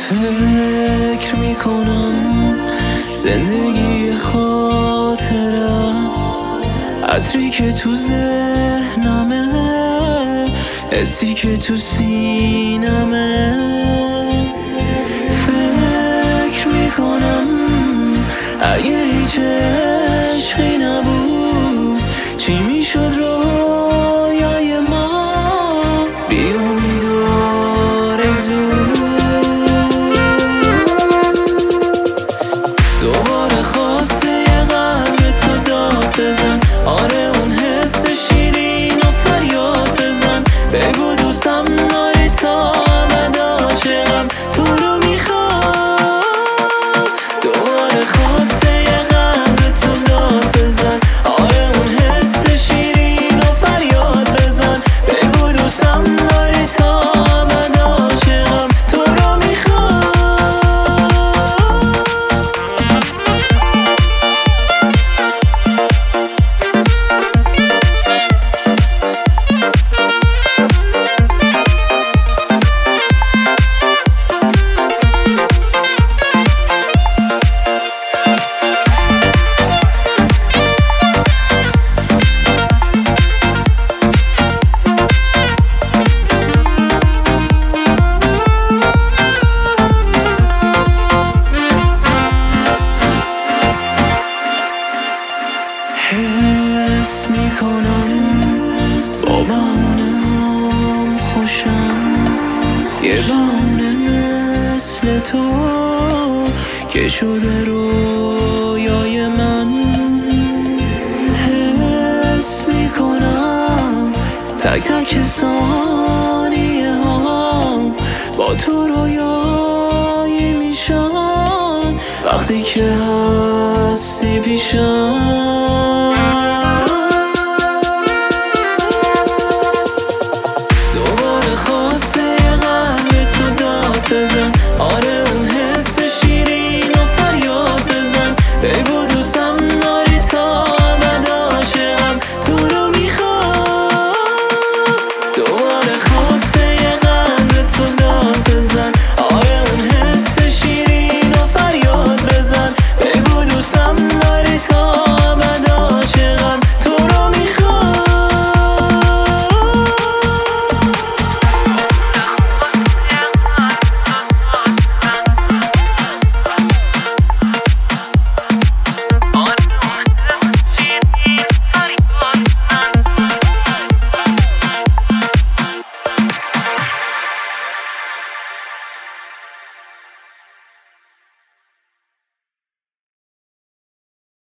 فکر میکنم زندگی خاطر است، عطری که تو ذهنمه، حسی که تو سینمه. فکر میکنم اگه هیچ عشقی نبود چی میشد رویای ما؟ بیا میداره زود دوباره خواسته یه قلب تو داد بزن، آره اون حس شیرین و فریاد بزن، بگو دوستم داری تا ابد عاشقم تو رو میخوام. دوباره خواسته یه قلب تو داد بزن، آره اون حس شیرین و فریاد بزن، بگو دوستم داری تا ابد عاشقم تو رو میخوام. حس میکنم با بهانه هم خوشم، یه بهانه مثل تو که شده رویای من. حس میکنم تک تک ثانیه هم با تو رویایی میشن، وقتی که هستی پیشم.